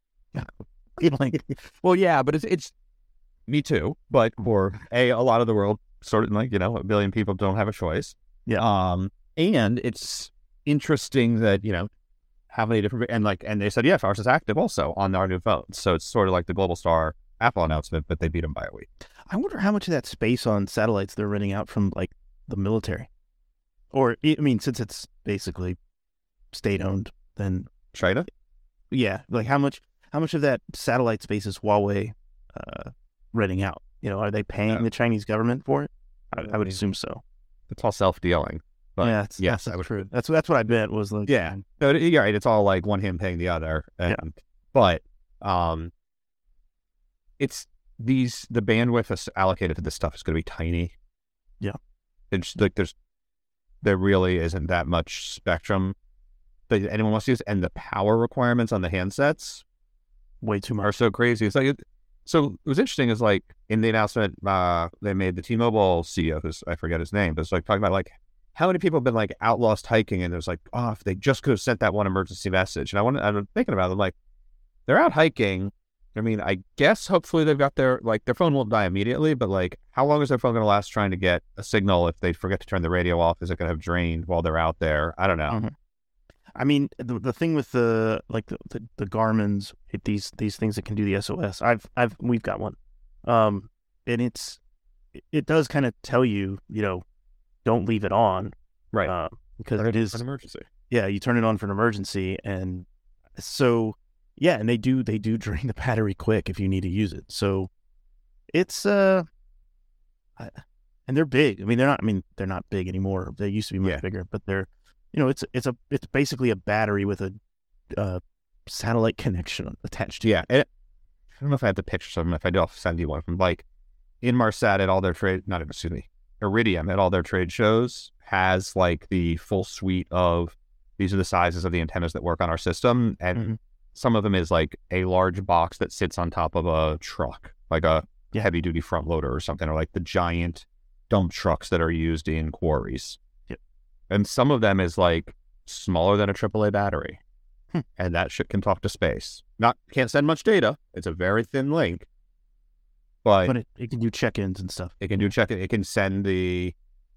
Speaker 1: Well, yeah, but it's me too. But for a lot of the world, sort of like, a billion people don't have a choice.
Speaker 3: Yeah.
Speaker 1: And it's interesting that, how many different, and they said, yeah, ours is active also on our new phones. So it's sort of like the Globalstar Apple announcement, but they beat them by a week.
Speaker 3: I wonder how much of that space on satellites they're renting out from like the military, or I mean, since it's basically state owned, then
Speaker 1: China.
Speaker 3: Yeah, like how much of that satellite space is Huawei renting out? Are they paying the Chinese government for it? I would assume so.
Speaker 1: It's all self-dealing. But
Speaker 3: yeah,
Speaker 1: yes,
Speaker 3: that's true. That's what I meant was like.
Speaker 1: Yeah, no, you're right. It's all like one hand paying the other. But it's the bandwidth allocated to this stuff is going to be tiny.
Speaker 3: Yeah,
Speaker 1: it's like there really isn't that much spectrum that anyone wants to use, and the power requirements on the handsets
Speaker 3: way too much
Speaker 1: are so crazy. It's like so it was interesting. Is like in the announcement they made, the T-Mobile CEO, who's, I forget his name, but it's like talking about like how many people have been like out lost hiking, and there's like, oh, if they just could have sent that one emergency message. And I'm thinking about it, I'm like, they're out hiking. I mean, I guess hopefully they've got their phone won't die immediately, but like, how long is their phone going to last trying to get a signal? If they forget to turn the radio off, is it going to have drained while they're out there? I don't know.
Speaker 3: Mm-hmm. I mean, the thing with the Garmin's, these things that can do the SOS, we've got one, and it does kind of tell you, don't leave it on,
Speaker 1: right?
Speaker 3: Because it is
Speaker 1: an emergency.
Speaker 3: Yeah, you turn it on for an emergency, and so yeah, and they do drain the battery quick if you need to use it. So it's and they're big. I mean, they're not big anymore. They used to be much bigger, but they're it's basically a battery with a satellite connection attached to it.
Speaker 1: Yeah, I don't know if I have the pictures of them. If I do, I'll send you one from like Inmarsat at all their Iridium at all their trade shows has like the full suite of, these are the sizes of the antennas that work on our system, and some of them is like a large box that sits on top of a truck, like a heavy duty front loader or something, or like the giant dump trucks that are used in quarries.
Speaker 3: Yep.
Speaker 1: And some of them is like smaller than a AAA battery, and that shit can talk to space. Can't send much data. It's a very thin link, but
Speaker 3: it can do check-ins and stuff.
Speaker 1: It can do check-in. It can send the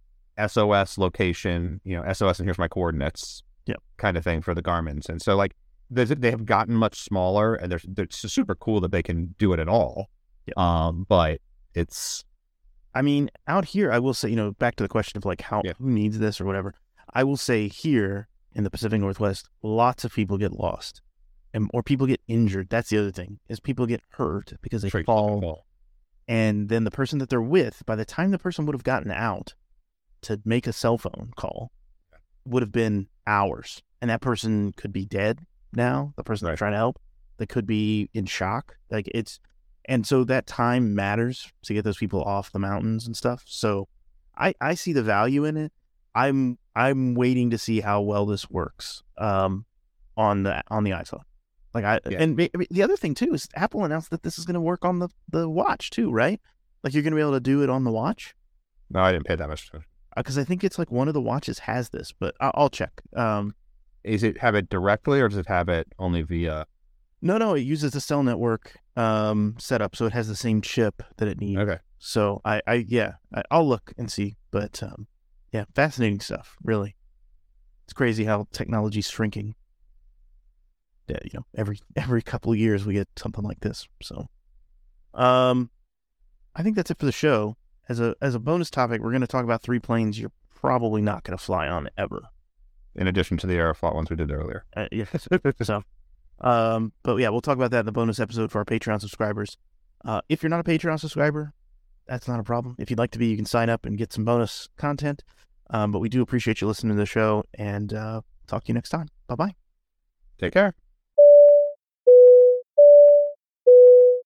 Speaker 1: SOS location, SOS and here's my coordinates, kind of thing for the Garmin's. And so like they have gotten much smaller, and it's super cool that they can do it at all. Yep. But it's,
Speaker 3: I mean, out here, I will say, back to the question of like who needs this or whatever. I will say here in the Pacific Northwest, lots of people get lost, or people get injured. That's the other thing, is people get hurt because they fall. And then the person that they're with, by the time the person would have gotten out to make a cell phone call, would have been hours. And that person could be dead now, the person they're trying to help. They could be in shock. And so that time matters to get those people off the mountains and stuff. So I see the value in it. I'm waiting to see how well this works on the iPhone. And the other thing too is Apple announced that this is going to work on the watch too, right? Like you're going to be able to do it on the watch.
Speaker 1: No, I didn't pay that much attention.
Speaker 3: Because I think it's like one of the watches has this, but I'll check.
Speaker 1: Is it have it directly, or does it have it only via?
Speaker 3: No, it uses the cell network setup, so it has the same chip that it needs.
Speaker 1: Okay.
Speaker 3: So I'll look and see, but fascinating stuff. Really, it's crazy how technology's shrinking. Every couple of years we get something like this. So, I think that's it for the show. As a bonus topic, we're going to talk about 3 planes you're probably not going to fly on ever.
Speaker 1: In addition to the Aeroflot ones we did earlier.
Speaker 3: So, but yeah, we'll talk about that in the bonus episode for our Patreon subscribers. If you're not a Patreon subscriber, that's not a problem. If you'd like to be, you can sign up and get some bonus content. But we do appreciate you listening to the show, and talk to you next time. Bye-bye.
Speaker 1: Take care.